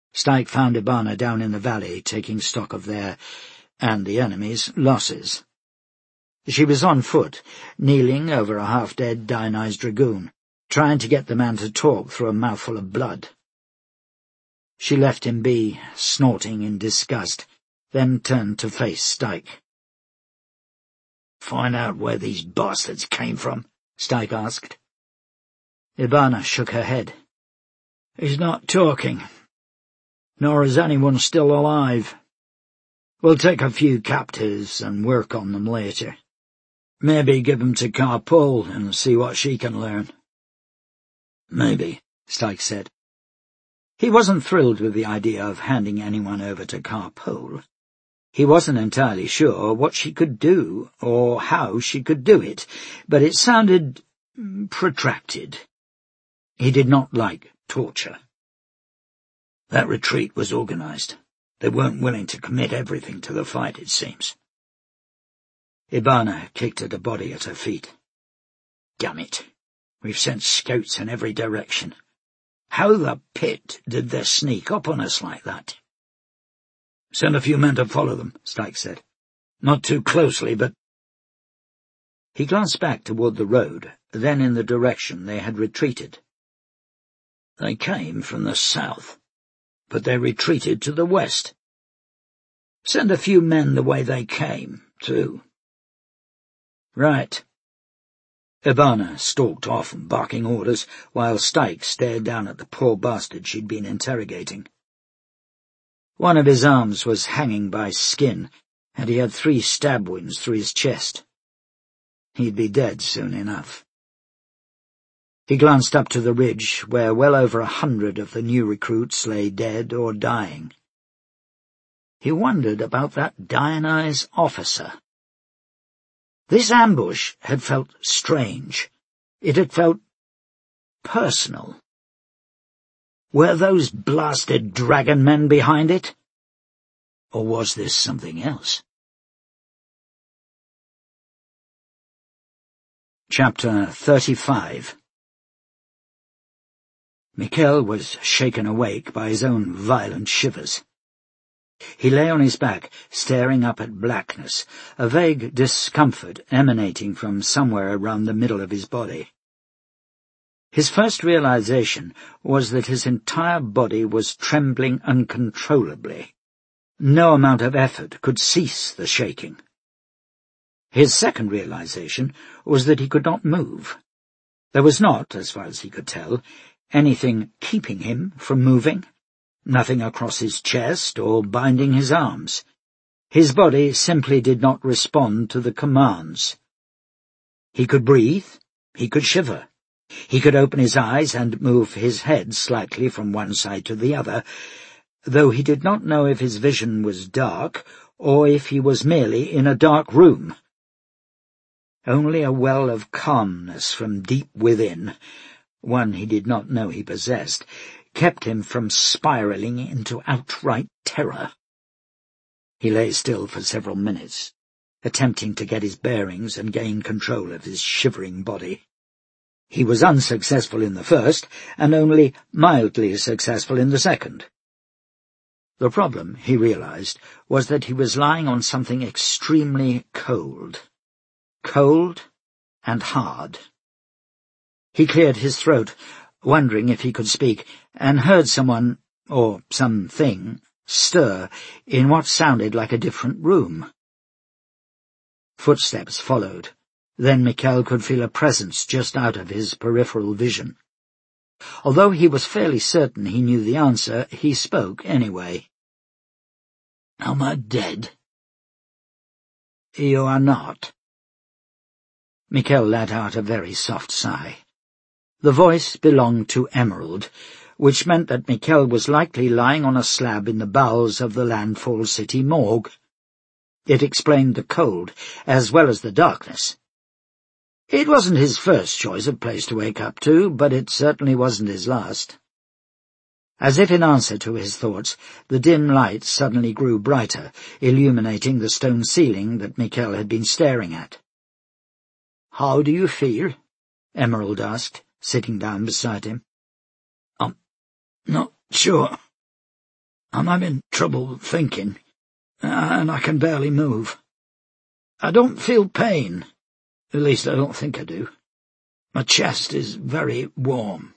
Stike found Ibana down in the valley, taking stock of their, and the enemy's, losses. She was on foot, kneeling over a half-dead Dionyse dragoon, trying to get the man to talk through a mouthful of blood. She left him be, snorting in disgust, then turned to face Stike. "Find out where these bastards came from?" Stike asked. Ibana shook her head. "He's not talking. Nor is anyone still alive. We'll take a few captives and work on them later. Maybe give them to Karpul and see what she can learn." "Maybe," Stike said. He wasn't thrilled with the idea of handing anyone over to Karpul. He wasn't entirely sure what she could do, or how she could do it, but it sounded protracted. He did not like torture. "That retreat was organized. They weren't willing to commit everything to the fight, it seems." Ibana kicked at a body at her feet. "Damn it. We've sent scouts in every direction. How the pit did they sneak up on us like that?" "Send a few men to follow them," Stike said. "Not too closely, but—" He glanced back toward the road, then in the direction they had retreated. "They came from the south, but they retreated to the west. Send a few men the way they came, too." "Right." Ibana stalked off, barking orders, while Stike stared down at the poor bastard she'd been interrogating. One of his arms was hanging by skin, and he had 3 stab wounds through his chest. He'd be dead soon enough. He glanced up to the ridge, where well over 100 of the new recruits lay dead or dying. He wondered about that Dionyse officer. This ambush had felt strange. It had felt personal. Were those blasted dragon men behind it? Or was this something else? Chapter 35. Mikhail was shaken awake by his own violent shivers. He lay on his back, staring up at blackness, a vague discomfort emanating from somewhere around the middle of his body. His first realization was that his entire body was trembling uncontrollably. No amount of effort could cease the shaking. His second realization was that he could not move. There was not, as far as he could tell, anything keeping him from moving. Nothing across his chest or binding his arms. His body simply did not respond to the commands. He could breathe, he could shiver, he could open his eyes and move his head slightly from one side to the other, though he did not know if his vision was dark or if he was merely in a dark room. Only a well of calmness from deep within, one he did not know he possessed, kept him from spiraling into outright terror. He lay still for several minutes, attempting to get his bearings and gain control of his shivering body. He was unsuccessful in the first, and only mildly successful in the second. The problem, he realized, was that he was lying on something extremely cold. Cold and hard. He cleared his throat, wondering if he could speak, and heard someone, or something, stir in what sounded like a different room. Footsteps followed. Then Mikhail could feel a presence just out of his peripheral vision. Although he was fairly certain he knew the answer, he spoke anyway. "Am I dead?" "You are not." Mikhail let out a very soft sigh. The voice belonged to Emerald, which meant that Mikhail was likely lying on a slab in the bowels of the Landfall City morgue. It explained the cold, as well as the darkness. It wasn't his first choice of place to wake up to, but it certainly wasn't his last. As if in answer to his thoughts, the dim light suddenly grew brighter, illuminating the stone ceiling that Mikhail had been staring at. "How do you feel?" Emerald asked, sitting down beside him. "I'm not sure." I'm having trouble thinking, and I can barely move. I don't feel pain. At least I don't think I do. My chest is very warm.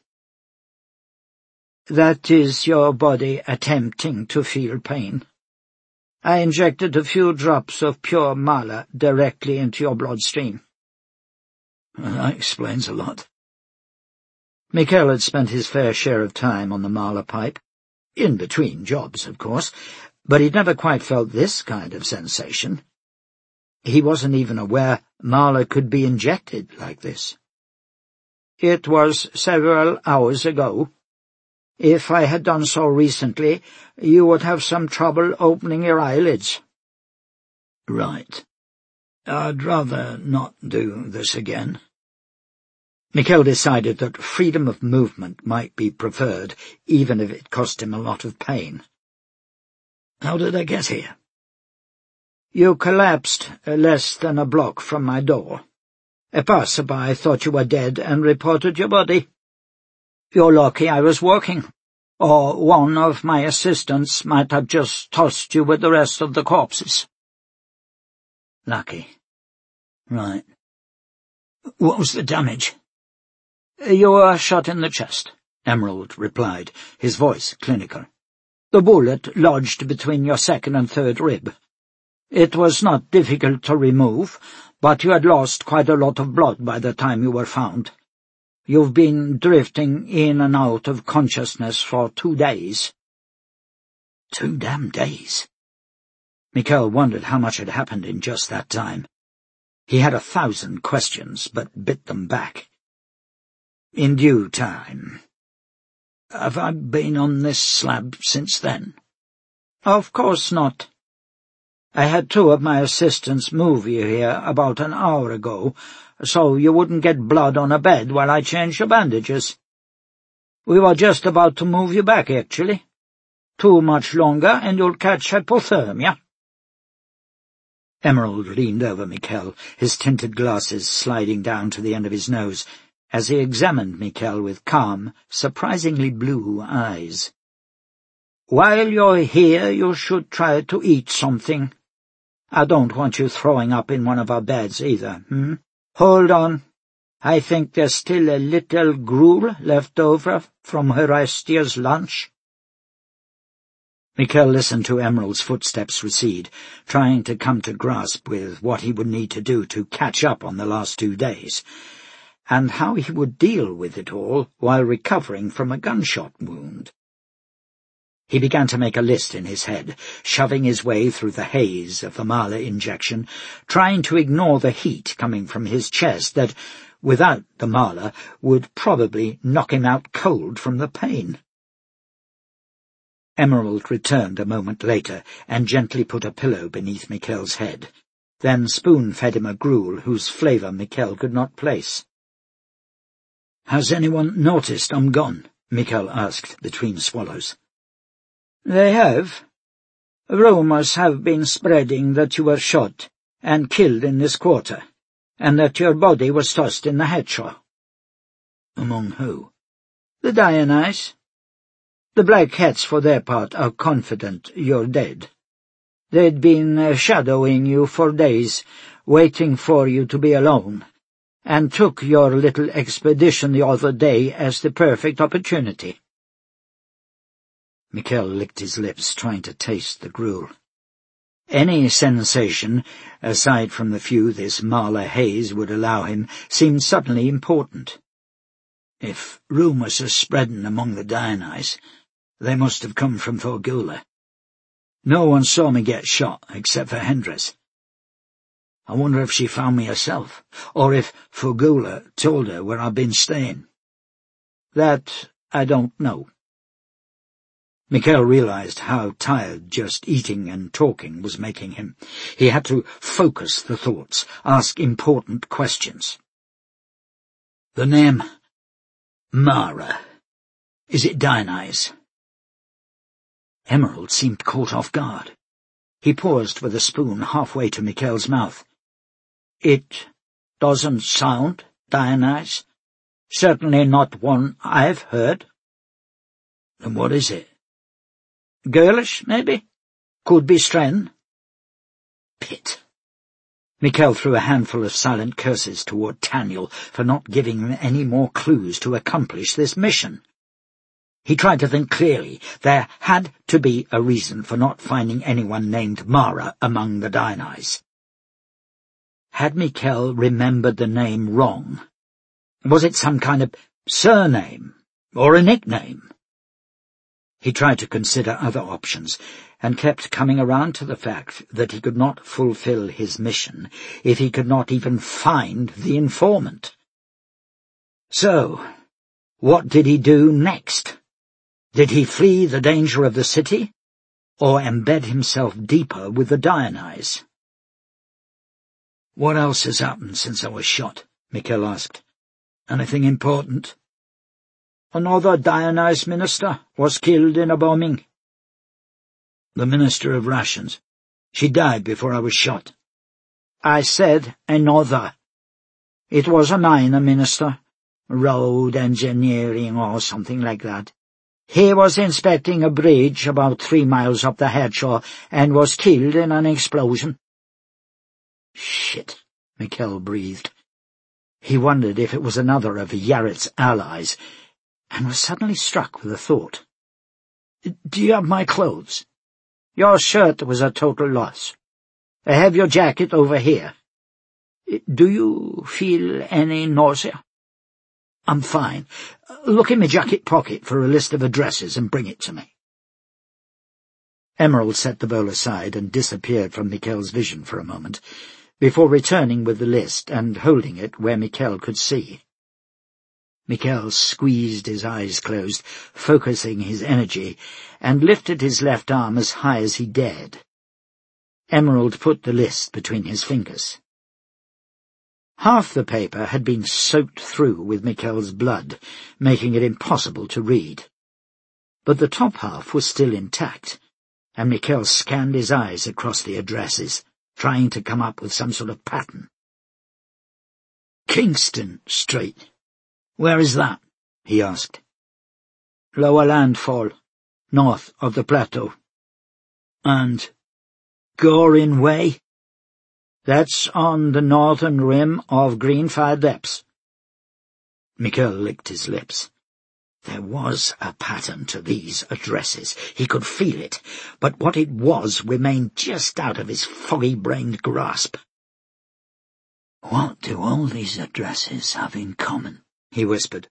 That is your body attempting to feel pain. I injected a few drops of pure mala directly into your bloodstream. Well, that explains a lot. Mikhail had spent his fair share of time on the mala pipe, in between jobs, of course, but he'd never quite felt this kind of sensation. He wasn't even aware mala could be injected like this. It was several hours ago. If I had done so recently, you would have some trouble opening your eyelids. Right. I'd rather not do this again. Mikhail decided that freedom of movement might be preferred, even if it cost him a lot of pain. How did I get here? You collapsed less than a block from my door. A passerby thought you were dead and reported your body. You're lucky I was working, or one of my assistants might have just tossed you with the rest of the corpses. Lucky. Right. What was the damage? You were shot in the chest, Emerald replied, his voice clinical. The bullet lodged between your second and third rib. It was not difficult to remove, but you had lost quite a lot of blood by the time you were found. You've been drifting in and out of consciousness for 2 days. 2 damn days? Mikhail wondered how much had happened in just that time. He had 1,000 questions, but bit them back. In due time. Have I been on this slab since then? Of course not. I had 2 of my assistants move you here about an hour ago, so you wouldn't get blood on a bed while I changed your bandages. We were just about to move you back, actually. Too much longer and you'll catch hypothermia. Emerald leaned over Mikhail, his tinted glasses sliding down to the end of his nose, as he examined Mikhail with calm, surprisingly blue eyes. While you're here, you should try to eat something. I don't want you throwing up in one of our beds either, Hold on. I think there's still a little gruel left over from Herastia's lunch. Mikhail listened to Emerald's footsteps recede, trying to come to grasp with what he would need to do to catch up on the last 2 days, and how he would deal with it all while recovering from a gunshot wound. He began to make a list in his head, shoving his way through the haze of the mala injection, trying to ignore the heat coming from his chest that, without the mala, would probably knock him out cold from the pain. Emerald returned a moment later and gently put a pillow beneath Mikhail's head, then spoon-fed him a gruel whose flavour Mikhail could not place. "Has anyone noticed I'm gone?" Mikhail asked between swallows. They have. Rumours have been spreading that you were shot and killed in this quarter, and that your body was tossed in the Hedgerow. Among who? The Dianise. The Black Hats, for their part, are confident you're dead. They'd been shadowing you for days, waiting for you to be alone, and took your little expedition the other day as the perfect opportunity. Mikhail licked his lips, trying to taste the gruel. Any sensation, aside from the few this mala haze would allow him, seemed suddenly important. If rumours are spreading among the Dianise, they must have come from Thorgula. No one saw me get shot, except for Hendris. I wonder if she found me herself, or if Thorgula told her where I've been staying. That I don't know. Mikhail realized how tired just eating and talking was making him. He had to focus the thoughts, ask important questions. The name Mara. Is it Dianise? Emerald seemed caught off guard. He paused with a spoon halfway to Mikhail's mouth. It doesn't sound Dianise. Certainly not one I've heard. Then what is it? Girlish, maybe? Could be Stren. Pit. Mikkel threw a handful of silent curses toward Taniel for not giving him any more clues to accomplish this mission. He tried to think clearly. There had to be a reason for not finding anyone named Mara among the Dynais. Had Mikkel remembered the name wrong? Was it some kind of surname or a nickname? He tried to consider other options, and kept coming around to the fact that he could not fulfill his mission if he could not even find the informant. So, what did he do next? Did he flee the danger of the city, or embed himself deeper with the Dynais? "What else has happened since I was shot?" Mikkel asked. "Anything important?" "Another Dynais minister was killed in a bombing." "The Minister of Rations. She died before I was shot." "I said another. It was a minor minister, road engineering or something like that. He was inspecting a bridge about 3 miles up the headshore and was killed in an explosion." "Shit," Mikkel breathed. He wondered if it was another of Yaret's allies, and was suddenly struck with a thought. "Do you have my clothes?" "Your shirt was a total loss. I have your jacket over here. Do you feel any nausea?" "I'm fine. Look in my jacket pocket for a list of addresses and bring it to me." Emerald set the bowl aside and disappeared from Mikkel's vision for a moment, before returning with the list and holding it where Mikkel could see. Mikkel squeezed his eyes closed, focusing his energy, and lifted his left arm as high as he dared. Emerald put the list between his fingers. Half the paper had been soaked through with Mikkel's blood, making it impossible to read. But the top half was still intact, and Mikkel scanned his eyes across the addresses, trying to come up with some sort of pattern. "Kingston Street. Where is that?" he asked. "Lower Landfall, north of the plateau." "And Gorin Way?" "That's on the northern rim of Greenfire Depths." Mikkel licked his lips. There was a pattern to these addresses. He could feel it, but what it was remained just out of his foggy-brained grasp. "What do all these addresses have in common?" he whispered.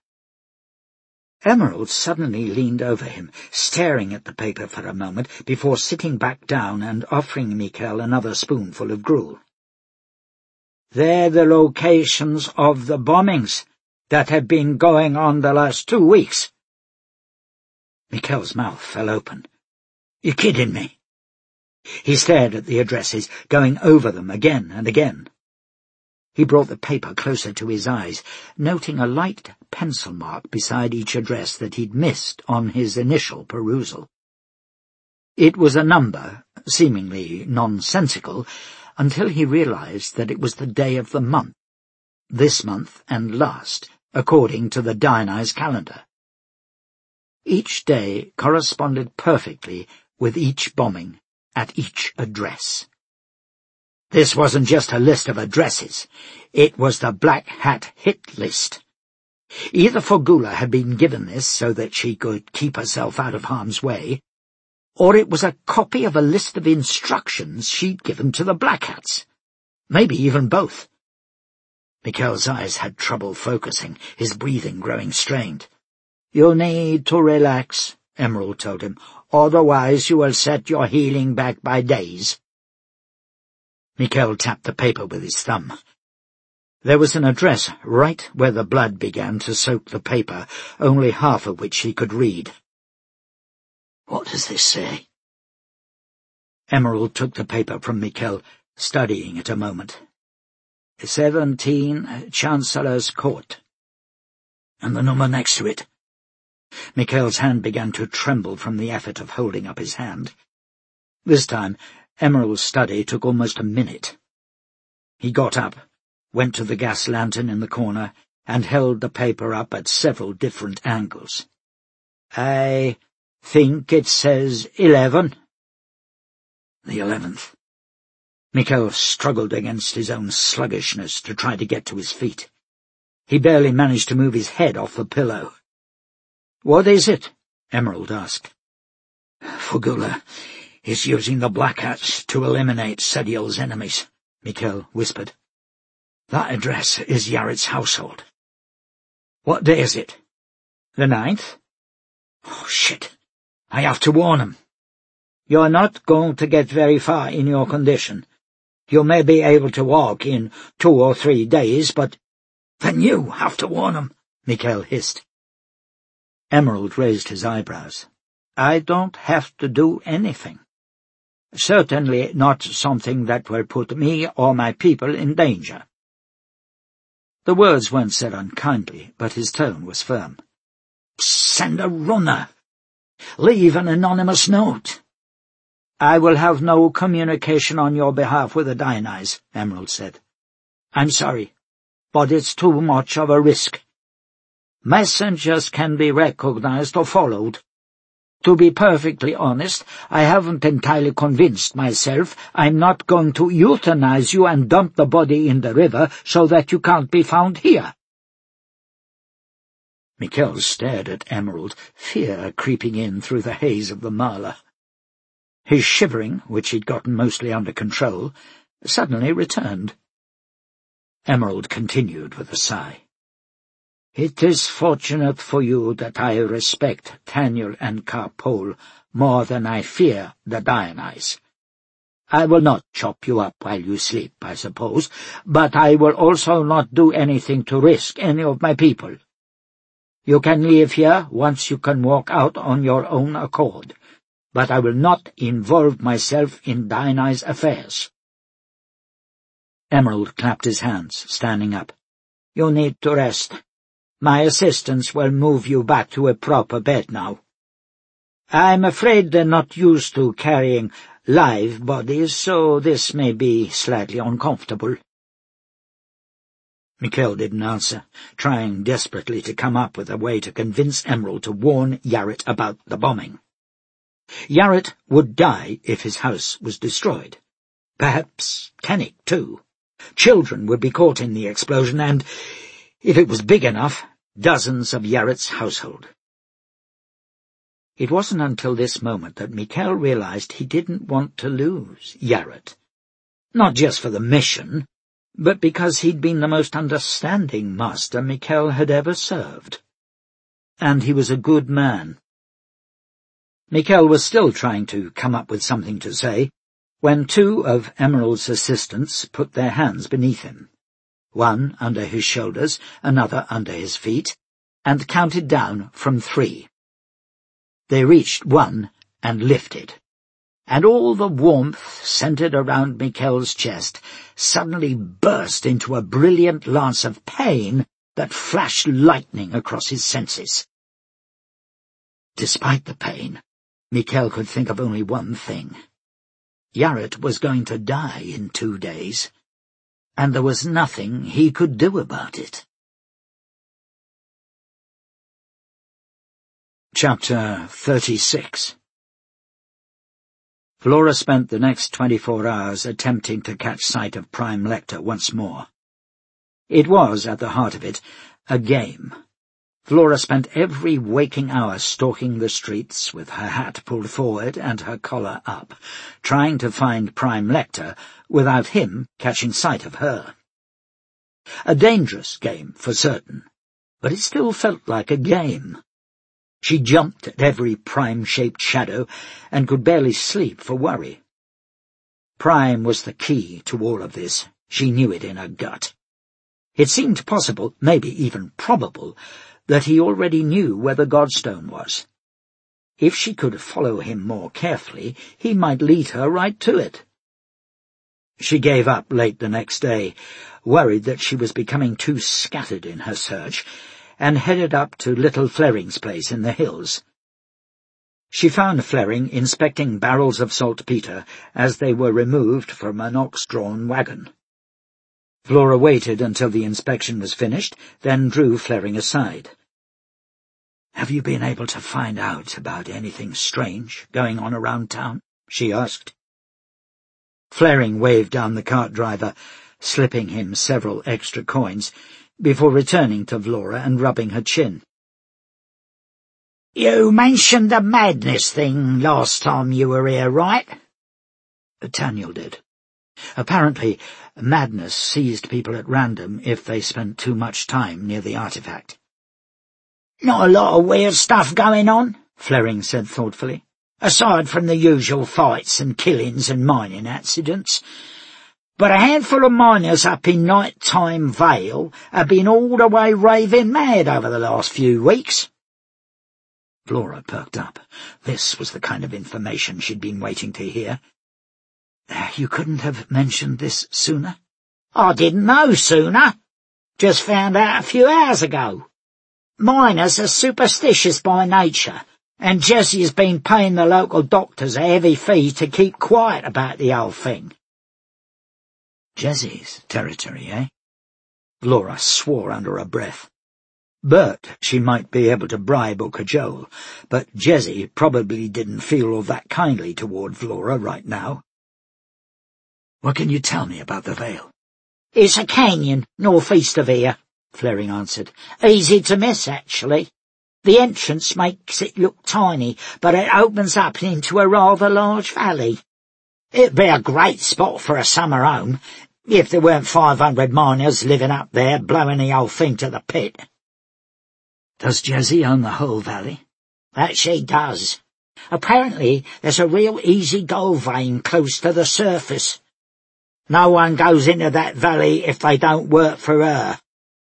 Emerald suddenly leaned over him, staring at the paper for a moment before sitting back down and offering Mikkel another spoonful of gruel. "They're the locations of the bombings that have been going on the last 2 weeks." Mikkel's mouth fell open. "You're kidding me?" He stared at the addresses, going over them again and again. He brought the paper closer to his eyes, noting a light pencil mark beside each address that he'd missed on his initial perusal. It was a number, seemingly nonsensical, until he realized that it was the day of the month, this month and last, according to the Dynais calendar. Each day corresponded perfectly with each bombing at each address. This wasn't just a list of addresses. It was the Black Hat hit list. Either Fogula had been given this so that she could keep herself out of harm's way, or it was a copy of a list of instructions she'd given to the Black Hats. Maybe even both. Mikkel's eyes had trouble focusing, his breathing growing strained. "You need to relax," Emerald told him. "Otherwise you will set your healing back by days." Mikkel tapped the paper with his thumb. There was an address right where the blood began to soak the paper, only half of which he could read. "What does this say?" Emerald took the paper from Mikkel, studying it a moment. 17 Chancellor's Court. "And the number next to it?" Mikkel's hand began to tremble from the effort of holding up his hand. This time, Emerald's study took almost a minute. He got up, went to the gas lantern in the corner, and held the paper up at several different angles. "I think it says 11. The 11th. Mikhail struggled against his own sluggishness to try to get to his feet. He barely managed to move his head off the pillow. "What is it?" Emerald asked. "Fugula is using the Black Hats to eliminate Sediel's enemies," Mikhail whispered. "That address is Yaret's household." "What day is it?" "The 9th. "Oh, shit. I have to warn him." "You're not going to get very far in your condition. You may be able to walk in 2 or 3 days, but—" "Then you have to warn him," Mikhail hissed. Emerald raised his eyebrows. "I don't have to do anything. Certainly not something that will put me or my people in danger." The words weren't said unkindly, but his tone was firm. "Send a runner. Leave an anonymous note." "I will have no communication on your behalf with the Dionyse," Emerald said. "I'm sorry, but it's too much of a risk. Messengers can be recognized or followed. To be perfectly honest, I haven't entirely convinced myself I'm not going to euthanize you and dump the body in the river so that you can't be found here." Mikhail stared at Emerald, fear creeping in through the haze of the Marla. His shivering, which he'd gotten mostly under control, suddenly returned. Emerald continued with a sigh. "It is fortunate for you that I respect Taniel and Karpol more than I fear the Dionyse. I will not chop you up while you sleep, I suppose, but I will also not do anything to risk any of my people. You can leave here once you can walk out on your own accord, but I will not involve myself in Dionyse affairs." Emerald clapped his hands, standing up. "You need to rest. My assistants will move you back to a proper bed now. I'm afraid they're not used to carrying live bodies, so this may be slightly uncomfortable." Mikhail didn't answer, trying desperately to come up with a way to convince Emerald to warn Yaret about the bombing. Yaret would die if his house was destroyed. Perhaps Kennick, too. Children would be caught in the explosion, and, if it was big enough, dozens of Yaret's household. It wasn't until this moment that Mikhail realized he didn't want to lose Yaret. Not just for the mission, but because he'd been the most understanding master Mikhail had ever served. And he was a good man. Mikhail was still trying to come up with something to say, when 2 of Emerald's assistants put their hands beneath him, one under his shoulders, another under his feet, and counted down from 3. They reached 1 and lifted, and all the warmth centered around Mikhail's chest suddenly burst into a brilliant lance of pain that flashed lightning across his senses. Despite the pain, Mikhail could think of only one thing. Yaret was going to die in 2 days, and there was nothing he could do about it. Chapter 36. Flora spent the next 24 hours attempting to catch sight of Prime Lecter once more. It was, at the heart of it, a game. Flora spent every waking hour stalking the streets with her hat pulled forward and her collar up, trying to find Prime Lecter without him catching sight of her. A dangerous game, for certain, but it still felt like a game. She jumped at every Prime-shaped shadow and could barely sleep for worry. Prime was the key to all of this. She knew it in her gut. It seemed possible, maybe even probable, that he already knew where the Godstone was. If she could follow him more carefully, he might lead her right to it. She gave up late the next day, worried that she was becoming too scattered in her search, and headed up to little Flering's place in the hills. She found Flering inspecting barrels of saltpeter as they were removed from an ox-drawn wagon. Flora waited until the inspection was finished, then drew Flering aside. "Have you been able to find out about anything strange going on around town?" she asked. Flaring waved down the cart driver, slipping him several extra coins, before returning to Vlora and rubbing her chin. "You mentioned the madness thing last time you were here, right?" Taniel did. Apparently, madness seized people at random if they spent too much time near the artifact. "Not a lot of weird stuff going on," Flaring said thoughtfully, "aside from the usual fights and killings and mining accidents. But a handful of miners up in Nighttime Vale have been all the way raving mad over the last few weeks." Vlora perked up. This was the kind of information she'd been waiting to hear. "You couldn't have mentioned this sooner?" "I didn't know sooner. Just found out a few hours ago. Miners are superstitious by nature, and Jesse's been paying the local doctors a heavy fee to keep quiet about the whole thing." Jesse's territory, eh? Vlora swore under her breath. Bert she might be able to bribe or cajole, but Jesse probably didn't feel all that kindly toward Vlora right now. "What can you tell me about the Vale?" "It's a canyon northeast of here," Flaring answered. "Easy to miss, actually. The entrance makes it look tiny, but it opens up into a rather large valley. It'd be a great spot for a summer home, if there weren't 500 miners living up there blowing the whole thing to the pit." "Does Jesse own the whole valley?" "That she does. Apparently there's a real easy gold vein close to the surface. No one goes into that valley if they don't work for her."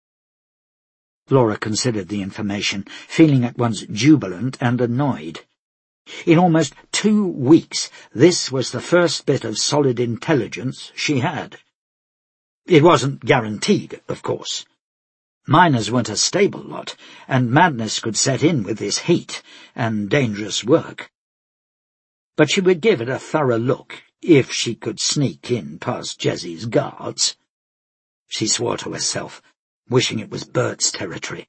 Vlora considered the information, feeling at once jubilant and annoyed. In almost 2 weeks, this was the first bit of solid intelligence she had. It wasn't guaranteed, of course. Miners weren't a stable lot, and madness could set in with this heat and dangerous work. But she would give it a thorough look if she could sneak in past Jesse's guards. She swore to herself, wishing it was Bert's territory.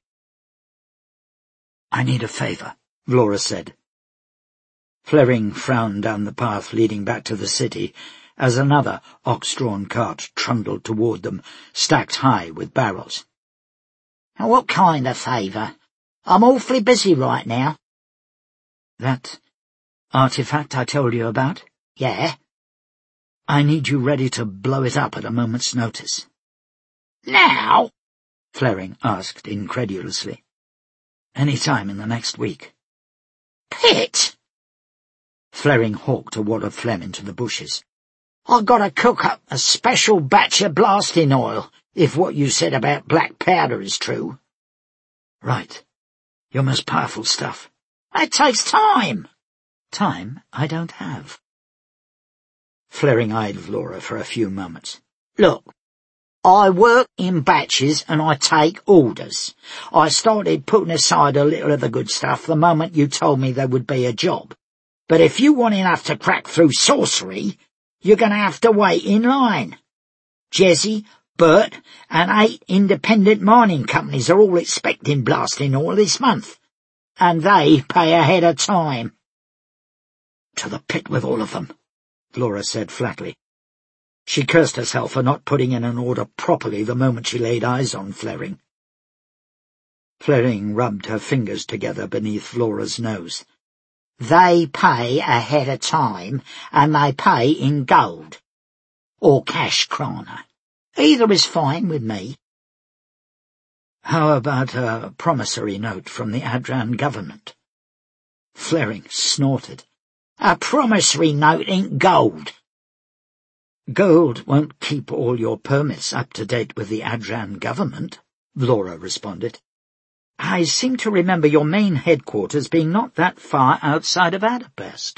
"I need a favour," Vlora said. Flaring frowned down the path leading back to the city as another ox-drawn cart trundled toward them, stacked high with barrels. "What kind of favour? I'm awfully busy right now." "That artifact I told you about?" "Yeah." "I need you ready to blow it up at a moment's notice." "Now?" Flaring asked incredulously. "Any time in the next week." "Pitt!" Flaring hawked a wad of phlegm into the bushes. "I've got to cook up a special batch of blasting oil, if what you said about black powder is true." "Right. Your most powerful stuff." "That takes time." "Time I don't have." Flaring eyed Vlora for a few moments. "Look, I work in batches and I take orders. I started putting aside a little of the good stuff the moment you told me there would be a job. But if you want enough to crack through sorcery, you're going to have to wait in line. Jesse, Bert, and 8 independent mining companies are all expecting blasting oil this month, and they pay ahead of time." "To the pit with all of them," Vlora said flatly. She cursed herself for not putting in an order properly the moment she laid eyes on Flaring. Flaring rubbed her fingers together beneath Vlora's nose. "They pay ahead of time, and they pay in gold. Or cash krana. Either is fine with me." "How about a promissory note from the Adran government?" Flaring snorted. "A promissory note ain't gold." "Gold won't keep all your permits up to date with the Adran government," Vlora responded. "I seem to remember your main headquarters being not that far outside of Adapest."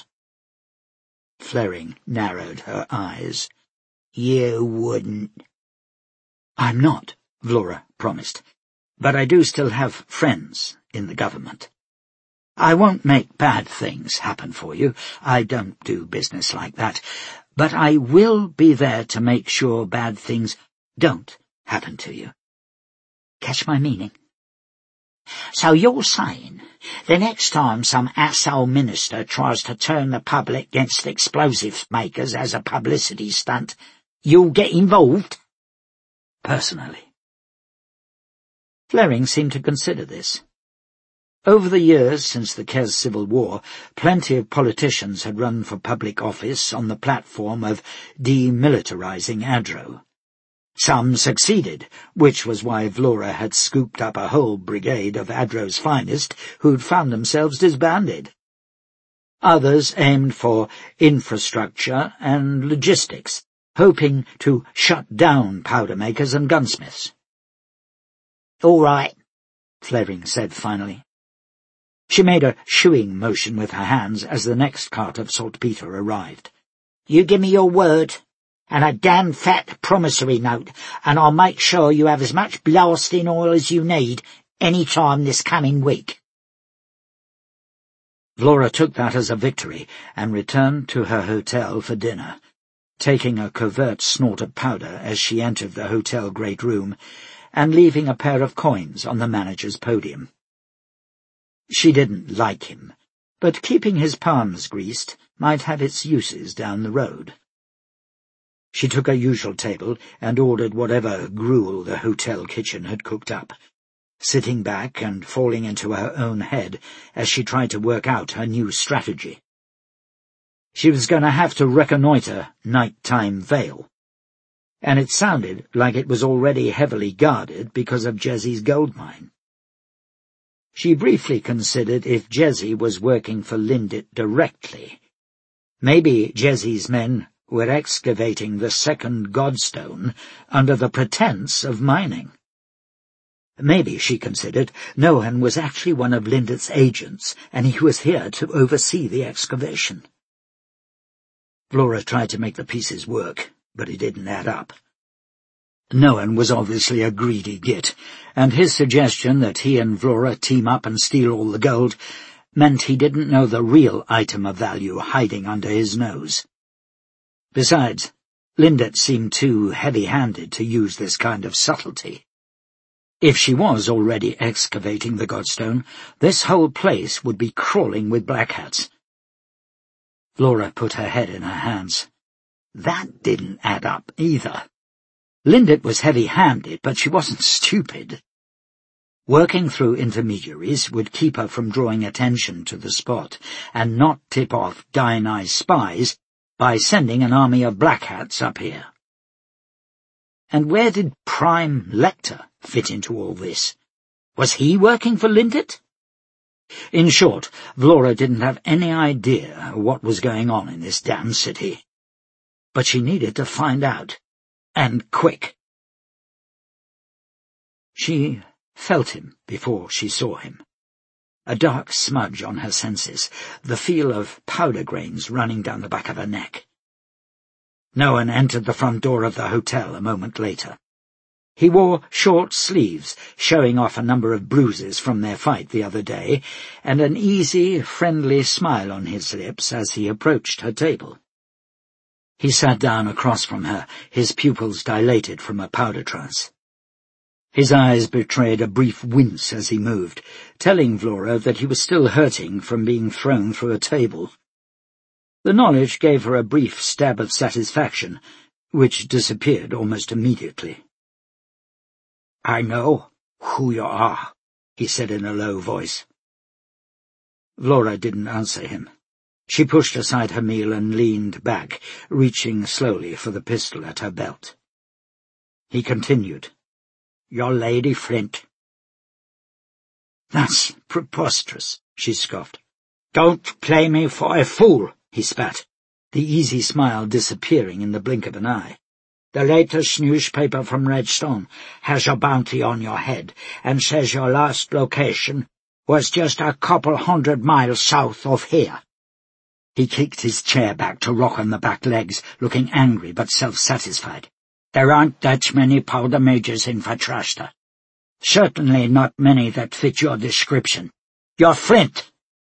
Flaring narrowed her eyes. "You wouldn't." "I'm not," Vlora promised, "but I do still have friends in the government. I won't make bad things happen for you. I don't do business like that. But I will be there to make sure bad things don't happen to you. Catch my meaning?" So you're saying the next time some asshole minister tries to turn the public against explosive makers as a publicity stunt, you'll get involved? Personally. Fleming seemed to consider this. Over the years since the Kez Civil War, plenty of politicians had run for public office on the platform of demilitarizing Adro. Some succeeded, which was why Vlora had scooped up a whole brigade of Adro's finest who'd found themselves disbanded. Others aimed for infrastructure and logistics, hoping to shut down powder makers and gunsmiths. "All right," Fleming said finally. She made a shooing motion with her hands as the next cart of saltpetre arrived. "You give me your word, and a damn fat promissory note, and I'll make sure you have as much blasting oil as you need any time this coming week." Vlora took that as a victory and returned to her hotel for dinner, taking a covert snort of powder as she entered the hotel great room and leaving a pair of coins on the manager's podium. She didn't like him, but keeping his palms greased might have its uses down the road. She took her usual table and ordered whatever gruel the hotel kitchen had cooked up, sitting back and falling into her own head as she tried to work out her new strategy. She was going to have to reconnoitre Nighttime Vale, and it sounded like it was already heavily guarded because of Jesse's gold mine. She briefly considered if Jesse was working for Lindit directly. Maybe Jesse's men were excavating the second Godstone under the pretense of mining. Maybe, she considered, Nohan was actually one of Lindit's agents, and he was here to oversee the excavation. Vlora tried to make the pieces work, but it didn't add up. Nohan was obviously a greedy git, and his suggestion that he and Vlora team up and steal all the gold meant he didn't know the real item of value hiding under his nose. Besides, Lindit seemed too heavy-handed to use this kind of subtlety. If she was already excavating the Godstone, this whole place would be crawling with black hats. Vlora put her head in her hands. That didn't add up either. Lindit was heavy-handed, but she wasn't stupid. Working through intermediaries would keep her from drawing attention to the spot and not tip off Diony's spies by sending an army of black hats up here. And where did Prime Lecter fit into all this? Was he working for Lindit? In short, Vlora didn't have any idea what was going on in this damn city. But she needed to find out, and quick. She felt him before she saw him. A dark smudge on her senses, the feel of powder grains running down the back of her neck. Nohan entered the front door of the hotel a moment later. He wore short sleeves, showing off a number of bruises from their fight the other day, and an easy, friendly smile on his lips as he approached her table. He sat down across from her, his pupils dilated from a powder trance. His eyes betrayed a brief wince as he moved, telling Vlora that he was still hurting from being thrown through a table. The knowledge gave her a brief stab of satisfaction, which disappeared almost immediately. "I know who you are," he said in a low voice. Vlora didn't answer him. She pushed aside her meal and leaned back, reaching slowly for the pistol at her belt. He continued, "Your Lady Flint." "That's preposterous," she scoffed. "Don't play me for a fool," he spat, the easy smile disappearing in the blink of an eye. "The latest newspaper from Redstone has your bounty on your head and says your last location was just a couple 100 miles south of here." He kicked his chair back to rock on the back legs, looking angry but self-satisfied. "There aren't that many powder majors in Fatrashta. Certainly not many that fit your description. You're Flint."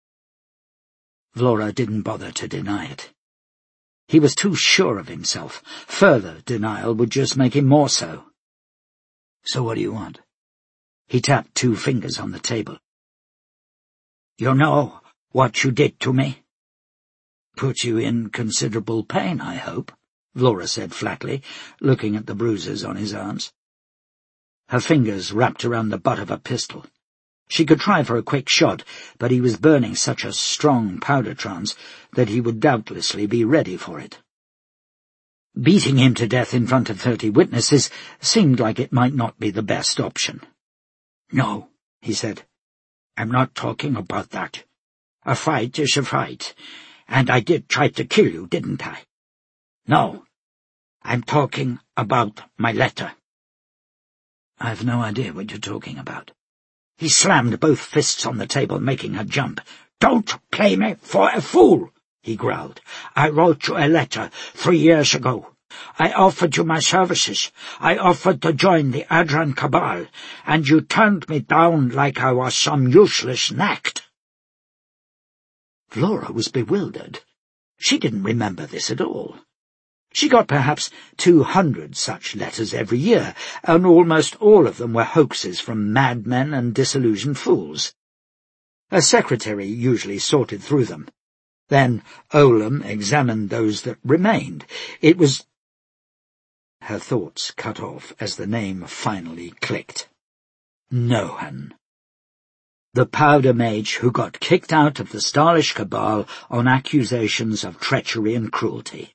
Vlora didn't bother to deny it. He was too sure of himself. Further denial would just make him more so. "So what do you want?" He tapped 2 fingers on the table. "You know what you did to me?" "Put you in considerable pain, I hope," Flora said flatly, looking at the bruises on his arms. Her fingers wrapped around the butt of a pistol. She could try for a quick shot, but he was burning such a strong powder trance that he would doubtlessly be ready for it. Beating him to death in front of 30 witnesses seemed like it might not be the best option. "No," he said. "I'm not talking about that. A fight is a fight, and I did try to kill you, didn't I? No, I'm talking about my letter." "I've no idea what you're talking about." He slammed both fists on the table, making her jump. "Don't play me for a fool," he growled. "I wrote you a letter 3 years ago. I offered you my services. I offered to join the Adran Cabal, and you turned me down like I was some useless knack." Flora was bewildered. She didn't remember this at all. She got perhaps 200 such letters every year, and almost all of them were hoaxes from madmen and disillusioned fools. A secretary usually sorted through them. Then Olam examined those that remained. It was... Her thoughts cut off as the name finally clicked. Nohan. The powder mage who got kicked out of the Starlish Cabal on accusations of treachery and cruelty.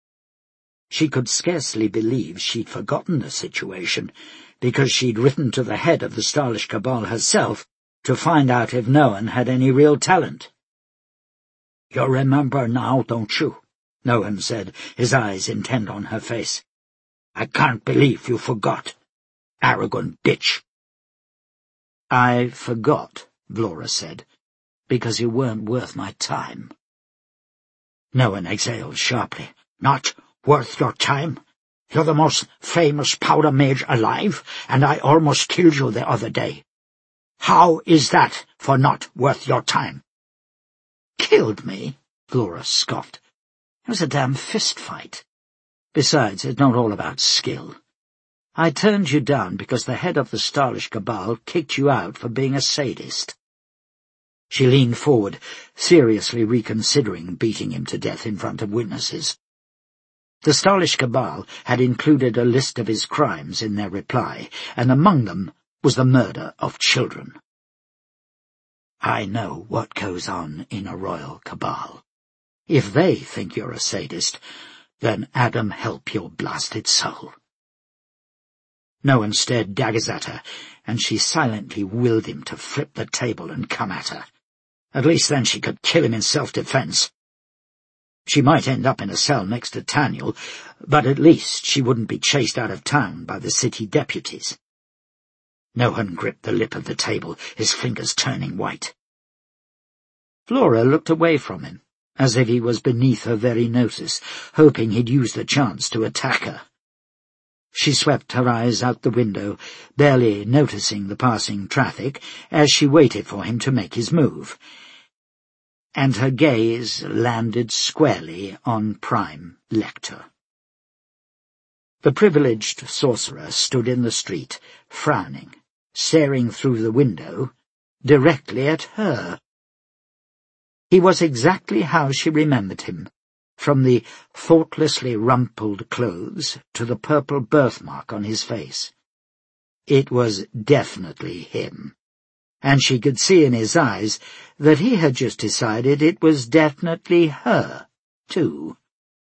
She could scarcely believe she'd forgotten the situation, because she'd written to the head of the Starlish Cabal herself to find out if Nohan had any real talent. "You remember now, don't you?" Nohan said, his eyes intent on her face. "I can't believe you forgot. Arrogant bitch." "I forgot," Flora said, "because you weren't worth my time." Nohan exhaled sharply. "Not worth your time? You're the most famous powder mage alive, and I almost killed you the other day. How is that for not worth your time?" "Killed me?" Flora scoffed. "It was a damn fist fight. Besides, it's not all about skill. I turned you down because the head of the Starlish Cabal kicked you out for being a sadist." She leaned forward, seriously reconsidering beating him to death in front of witnesses. The Starlish Cabal had included a list of his crimes in their reply, and among them was the murder of children. "I know what goes on in a royal cabal. If they think you're a sadist, then Adam help your blasted soul." Nohan stared daggers at her, and she silently willed him to flip the table and come at her. At least then she could kill him in self-defense. She might end up in a cell next to Taniel, but at least she wouldn't be chased out of town by the city deputies. Nohan gripped the lip of the table, his fingers turning white. Flora looked away from him, as if he was beneath her very notice, hoping he'd use the chance to attack her. She swept her eyes out the window, barely noticing the passing traffic, as she waited for him to make his move, and her gaze landed squarely on Prime Lecter. The privileged sorcerer stood in the street, frowning, staring through the window, directly at her. He was exactly how she remembered him, from the thoughtlessly rumpled clothes to the purple birthmark on his face. It was definitely him, and she could see in his eyes that he had just decided it was definitely her, too.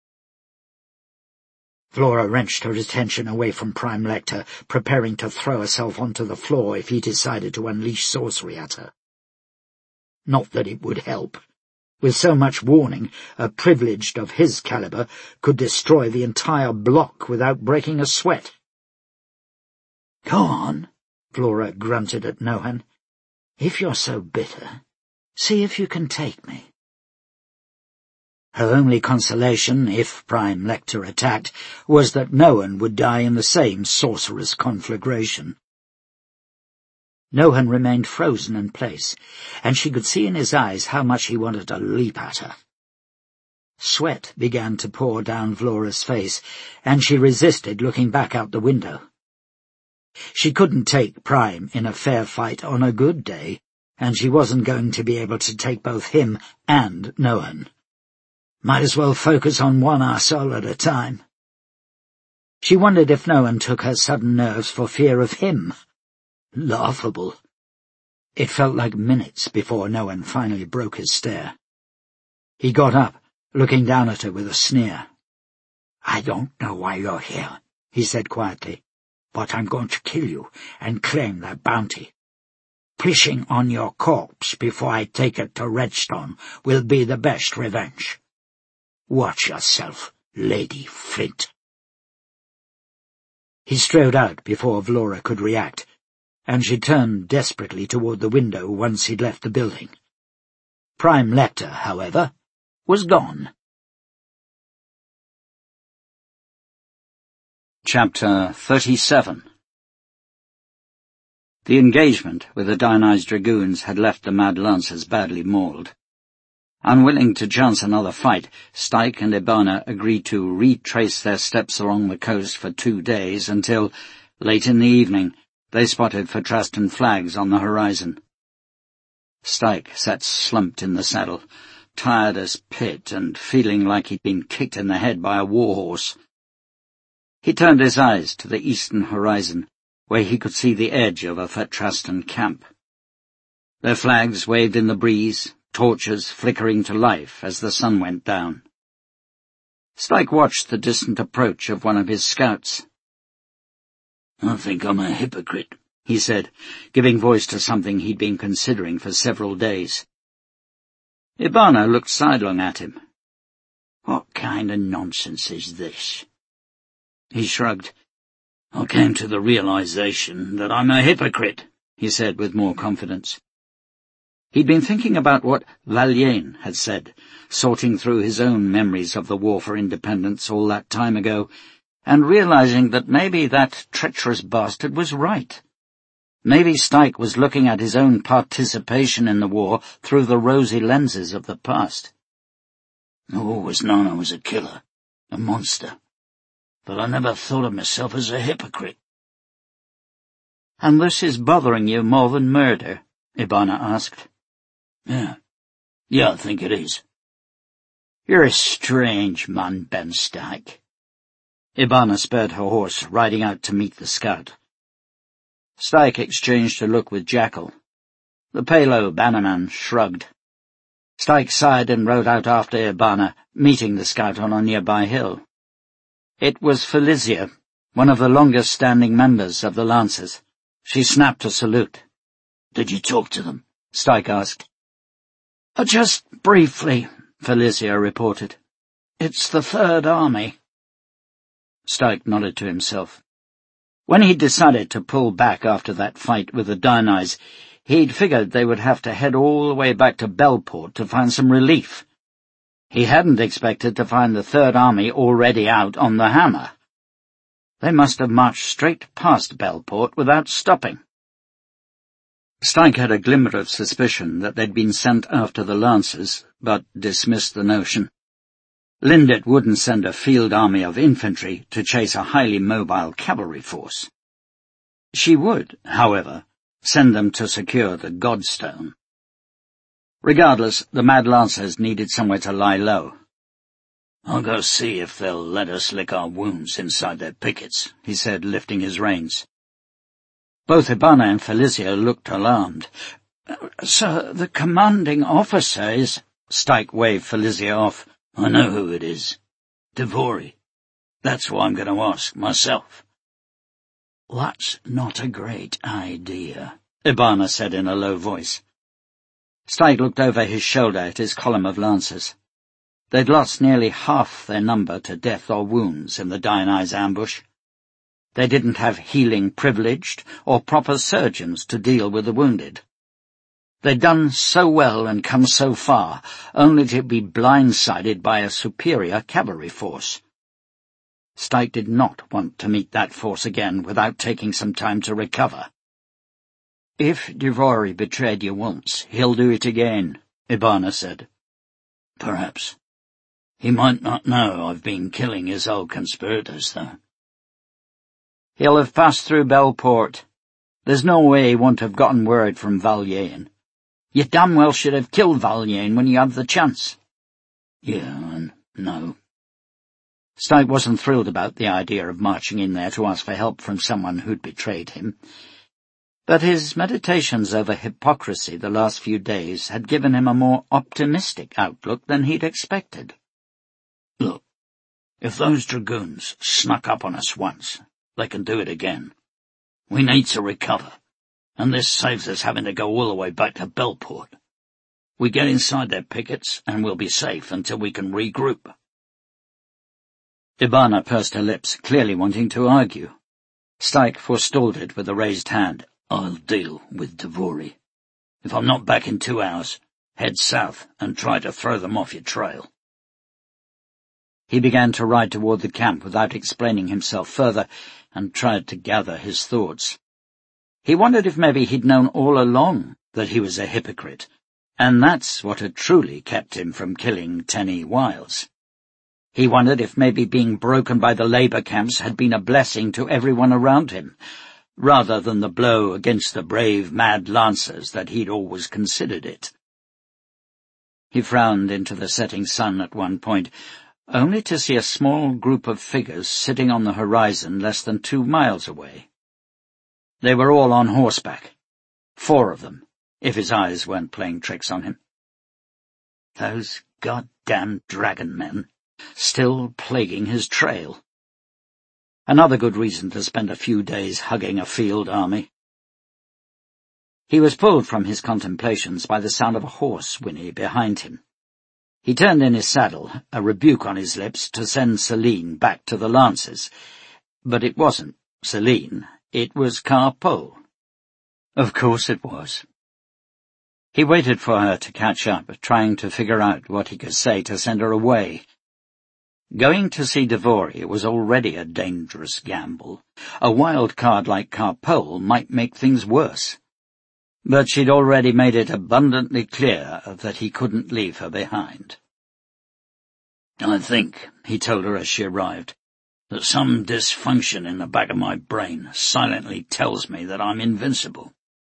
Flora wrenched her attention away from Prime Lecter, preparing to throw herself onto the floor if he decided to unleash sorcery at her. Not that it would help. With so much warning, a privileged of his caliber could destroy the entire block without breaking a sweat. "Go on," Flora grunted at Nohan. "If you're so bitter, see if you can take me." Her only consolation, if Prime Lecter attacked, was that Nohan would die in the same sorcerer's conflagration. Nohan remained frozen in place, and she could see in his eyes how much he wanted to leap at her. Sweat began to pour down Flora's face, and she resisted looking back out the window. She couldn't take Prime in a fair fight on a good day, and she wasn't going to be able to take both him and Nohan. Might as well focus on one arsehole at a time. She wondered if Nohan took her sudden nerves for fear of him. Laughable. It felt like minutes before Nohan finally broke his stare. He got up, looking down at her with a sneer. "I don't know why you're here," he said quietly, "but I'm going to kill you and claim that bounty. Pissing on your corpse before I take it to Redstone will be the best revenge. Watch yourself, Lady Flint." He strode out before Vlora could react, and she turned desperately toward the window once he'd left the building. Prime Lecter, however, was gone. Chapter 37. The engagement with the Dionyse Dragoons had left the Mad Lancers badly mauled. Unwilling to chance another fight, Stike and Ibana agreed to retrace their steps along the coast for 2 days until, late in the evening, they spotted Fetrastan flags on the horizon. Stike sat slumped in the saddle, tired as pit and feeling like he'd been kicked in the head by a warhorse. He turned his eyes to the eastern horizon, where he could see the edge of a Fetrastan camp. Their flags waved in the breeze, torches flickering to life as the sun went down. Stike watched the distant approach of one of his scouts. "I think I'm a hypocrite," he said, giving voice to something he'd been considering for several days. Ibana looked sidelong at him. "What kind of nonsense is this?" He shrugged. "I came to the realization that I'm a hypocrite," he said with more confidence. He'd been thinking about what Valjean had said, sorting through his own memories of the War for Independence all that time ago, and realizing that maybe that treacherous bastard was right. Maybe Stike was looking at his own participation in the war through the rosy lenses of the past. "I've always known I was a killer, a monster, but I never thought of myself as a hypocrite." "And this is bothering you more than murder?" Ibana asked. Yeah, I think it is." "You're a strange man, Ben Stike." Ibana spurred her horse, riding out to meet the scout. Stike exchanged a look with Jackal. The Palo bannerman shrugged. Stike sighed and rode out after Ibana, meeting the scout on a nearby hill. It was Felicia, one of the longest-standing members of the Lancers. She snapped a salute. "Did you talk to them?" Stike asked. "Just briefly," Felicia reported. "It's the Third Army." Stike nodded to himself. When he'd decided to pull back after that fight with the Dionyse, he'd figured they would have to head all the way back to Belport to find some relief. He hadn't expected to find the Third Army already out on the Hammer. They must have marched straight past Belport without stopping. Stike had a glimmer of suspicion that they'd been sent after the Lancers, but dismissed the notion. Lindet wouldn't send a field army of infantry to chase a highly mobile cavalry force. She would, however, send them to secure the Godstone. Regardless, the Mad Lancers needed somewhere to lie low. "I'll go see if they'll let us lick our wounds inside their pickets," he said, lifting his reins. Both Ibana and Felicia looked alarmed. "Sir, the commanding officer is—" Stike waved Felicia off. "I know who it is. Devori. That's who I'm going to ask myself." "That's not a great idea," Ibana said in a low voice. Stike looked over his shoulder at his column of lancers. They'd lost nearly half their number to death or wounds in the Dionyse ambush. They didn't have healing privileged or proper surgeons to deal with the wounded. They'd done so well and come so far, only to be blindsided by a superior cavalry force. Stike did not want to meet that force again without taking some time to recover. "If Devori betrayed you once, he'll do it again," Ibana said. "Perhaps. He might not know I've been killing his old conspirators, though." He'll have passed through Bellport. There's no way he won't have gotten word from Valjean. You damn well should have killed Valjean when you had the chance. Yeah, no. Stike wasn't thrilled about the idea of marching in there to ask for help from someone who'd betrayed him. But his meditations over hypocrisy the last few days had given him a more optimistic outlook than he'd expected. Look, if those dragoons snuck up on us once, they can do it again. We need to recover, and this saves us having to go all the way back to Bellport. We get inside their pickets, and we'll be safe until we can regroup. Ibana pursed her lips, clearly wanting to argue. Stike forestalled it with a raised hand. I'll deal with Dvori. If I'm not back in 2 hours, head south and try to throw them off your trail. He began to ride toward the camp without explaining himself further, and tried to gather his thoughts. He wondered if maybe he'd known all along that he was a hypocrite, and that's what had truly kept him from killing Tenny Wiles. He wondered if maybe being broken by the labour camps had been a blessing to everyone around him, rather than the blow against the brave, mad lancers that he'd always considered it. He frowned into the setting sun at one point, only to see a small group of figures sitting on the horizon less than 2 miles away. They were all on horseback, 4 of them, if his eyes weren't playing tricks on him. Those goddamn dragon men, still plaguing his trail. Another good reason to spend a few days hugging a field army. He was pulled from his contemplations by the sound of a horse whinny behind him. He turned in his saddle, a rebuke on his lips to send Celine back to the Lancers. But it wasn't Celine, it was Carpole. Of course it was. He waited for her to catch up, trying to figure out what he could say to send her away. Going to see Dvori was already a dangerous gamble. A wild card like Carpole might make things worse. But she'd already made it abundantly clear that he couldn't leave her behind. I think, he told her as she arrived, that some dysfunction in the back of my brain silently tells me that I'm invincible.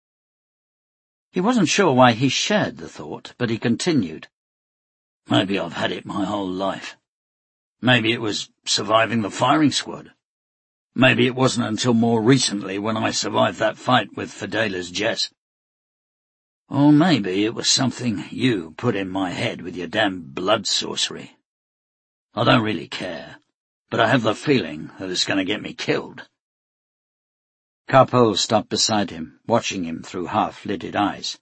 He wasn't sure why he shared the thought, but he continued. Maybe I've had it my whole life. Maybe it was surviving the firing squad. Maybe it wasn't until more recently when I survived that fight with Fidela's Jess. Or maybe it was something you put in my head with your damn blood sorcery. I don't really care, but I have the feeling that it's going to get me killed. Carpole stopped beside him, watching him through half-lidded eyes.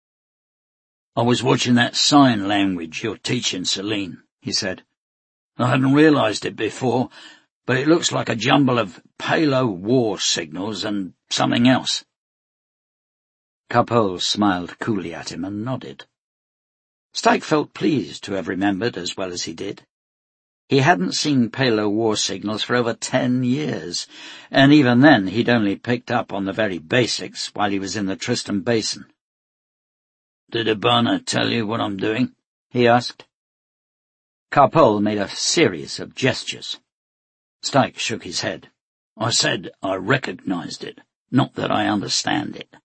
I was watching that sign language you're teaching, Celine, he said. I hadn't realized it before, but it looks like a jumble of Palo war signals and something else. Carpole smiled coolly at him and nodded. Stike felt pleased to have remembered as well as he did. He hadn't seen Palo war signals for over 10 years, and even then he'd only picked up on the very basics while he was in the Tristan Basin. Did Ibana tell you what I'm doing? He asked. Carpole made a series of gestures. Stike shook his head. I said I recognized it, not that I understand it.